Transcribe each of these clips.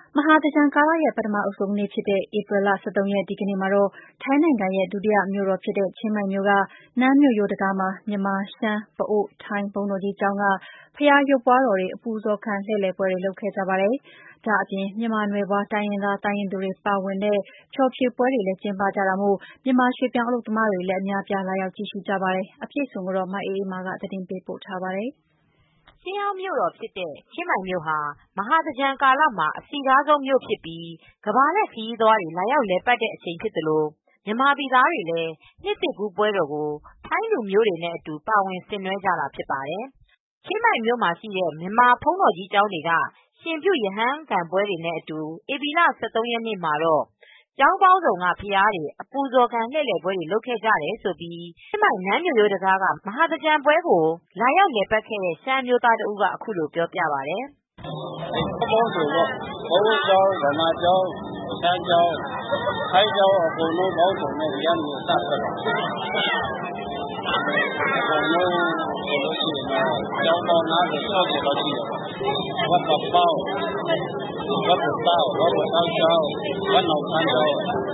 မဟာသင်္ကြန်ကာလရဲ့ပထမအဆုံးနေ့ဖြစ်တဲ့ဧပြီလ ၁၃ ရက်ဒီကနေ့မှာတော့ထိုင်းနိုင်ငံရဲ့ဒုတိယမြို့တော်ဖြစ်တဲ့ချင်းမိုင်မြို့ကနန်းမြို့ရိုးတံခါးမှာမြန်မာ၊ရှမ်း၊ပအိုဝ်၊ထိုင်းဘုန်းတော်ကြီးကျောင်းကဘုရားရုပ်ပွားတော်တွေအပူဇော်ခံလှည့်လည်ပွဲတွေလုပ်ခဲ့ကြပါတယ်။ဒါ့အပြင်မြန်မာနွယ်ဖွားတိုင်းရင်းသားတိုင်းရင်းသူတွေပါဝင်တဲ့ဖျော်ဖြေပွဲတွေလည်းကျင်းပကြတာမို့မြန်မာရွှေ့ပြောင်းအလုပ်သမားတွေလည်းအများအပြားလာရောက်ကြည့်ရှုကြပါတယ်။အပြည့်အစုံကိုမအေးအေးမာကသတင်းပေးပို့ထားပါတယ်။ရှေးဟောင်းမြို့တော်ဖြစ်တဲ့ချင်းမိုင်မြို့ဟာမဟာသင်္ကြန်ကာလမှာအစည်ကားဆုံးမြို့ဖြစ်ပြီးကမ္ဘာလှည့်ခရီးသွားတွေလာရောက်လည်ပတ်တဲ့အချိန်ဖြစ်သလိုမြန်မာပြည်သားတွေလည်းနှစ်သစ်ကူးပွဲတော်ကိုထိုင်းလူမျိုးတွေနဲ့အတူပါဝင်ဆင်နွဲကြတာဖြစ်ပါတယ်။ချင်းမိုင်မြို့မှာရှိတဲ့မြန်မာဘုန်းတော်ကြီးကျောင်းတွေကရှင်ပြုရဟန်းခံပွဲတွေနဲ့အတူဧပြီလ ၁၃ ရက်နေ့မှာတော့ကျောင်းပေါင်းစုံကဘုရားတွေအပူဇော်ခံလှည့်လည်ပွဲတွေလုပ်ခဲ့ကြတယ်လို့ချင်းမိုင်နန်းမြို့ရိုးတံခါးကမဟာသင်္ကြန်ပွဲကိုလာရောက်လည်ပတ်ခဲ့တဲ့ရှမ်းအမျိုးသားတဦးကအခုလိုပြောပြပါတယ်။ "ပေါင်းစုံပေါ့ဘုန်းကြီးကျောင်း၊ဓမ္မကျောင်း၊ရှမ်းကျောင်း၊ထိုင်းကျောင်းအကုန်လုံးပေါင်းစုံနဲ့ရန်ကုန်စထွက်တာ။အကုန်လုံးဆိုရင်ကျောင်းပေါင်း50 60လောက်ရှိတယ်။ဝတ်ကပေါင်းဝတ်ကတောင်းဝတ်ကတောင်းကျောင်းဝတ်နောက်ဆန်းကျောင်း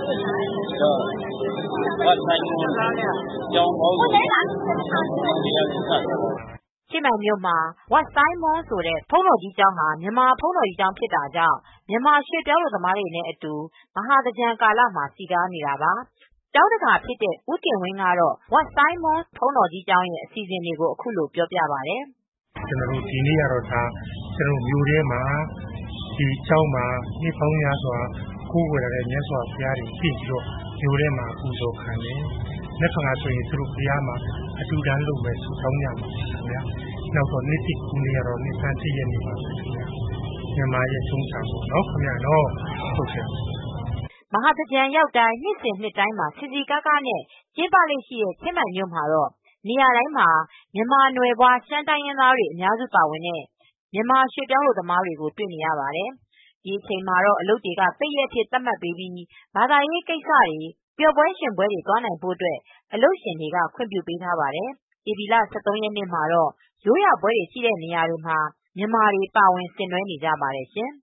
ဝတ်ထိုင်းကျောင်းပေါင်းစုံရန်ကုန်စထွက်တာ။ချင်းမိုင်မြို့မှာဝတ်ဆိုင်းမွန်းဆိုတဲ့ဘုန်းတော်ကြီးကျောင်းဟာမြန်မာဘုန်းတော်ကြီးကျောင်းဖြစ်တာကြောင့်မြန်မာရွှေ့ပြောင်းအလုပ်သမားတွေနဲ့အတူမဟာသင်္ကြန်ကာလမှာစည်ကားနေတာပါ။ကျောင်းတကာဖြစ်တဲ့ဦးတင်ဝင်းကတော့ဝတ်ဆိုင်းမွန်းဘုန်းတော်ကြီးကျောင်းရဲ့အစီစဉ်တွေကိုအခုလိုပြောပြပါတယ်။"ဒီနေ့ကတော့မြို့ထဲမှာဒီကျောင်းမှာနှစ်ပေါင်းများစွာကိုးကွယ်လာတဲ့မြတ်စွာဘုရားတွေရှိပြီးတော့မြို့ထဲမှာပူဇော်ခံတယ်။မနက်ဖြန်ကဆိုရင်သူတို့ဘုရားမှာအတူတန်းလုပ်မယ်ဆုတောင်းကြမှာခင်ဗျာ။နောက်တော့နှစ်သစ်ကူးနေ့ကတော့နှစ်ဆန်း1 ရက်နေ့ပါခင်ဗျာ။မြန်မာရဲ့ထုံးစံပေါ့နော်ခင်ဗျာနော်ဟုတ်ကဲ့။မဟာသင်္ကြန်ရောက်တိုင်းနှစ်စဉ်နှစ်တိုင်းမှာစည်စည်ကားကားနဲ့ကျင်းပလေ့ရှိတဲ့ချင်းမိုင်မြို့မှာတော့နေရာတိုင်းမှာမြန်မာနွယ်ဖွားရှမ်းတိုင်းရင်းသားတွေအများစုပါဝင်တဲ့မြန်မာရွှေ့ပြောင်းအလုပ်သမားတွေကိုတွေ့နေရပါတယ်။ဒီအချိန်မှာတော့အလုပ်တွေကပိတ်ရက်အဖြစ်သတ်မှတ်ပေးပြီးဘာသာရေးကိစ္စတွေပျော်ပွဲရွှင်ပွဲတွေသွားနိုင်ဖို့အတွက်အလုပ်ရှင်တွေကခွင့်ပြုပေးထားပါတယ်။ဧပြီလ ၁၃ ရက်နေ့မှာတော့ရိုးရာပွဲတွေရှိတဲ့နေရာတွေမှာမြန်မာတွေပါဝင်ဆင်နွဲနေကြပါတယ်ရှင်။